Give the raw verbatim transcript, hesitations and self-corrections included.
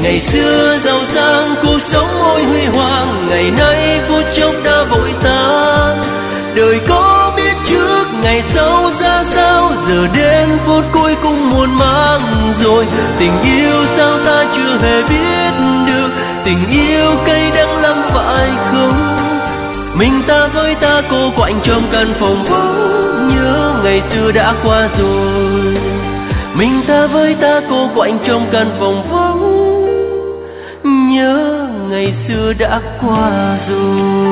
Ngày xưa giàu sang cuộc sống ôi huy hoàng, ngày nay phút chốc đã vội tan. Đời có biết trước ngày sau ra sao, giờ đến phút cuối cùng muộn màng rồi. Tình yêu sao ta chưa hề biết được, tình yêu cay đắng lắm phải không? Mình ta với ta cô quạnh trong căn phòng vắng, nhớ ngày xưa đã qua rồi. Mình ta với ta cô quạnh trong căn phòng vắng, nhớ ngày xưa đã qua rồi.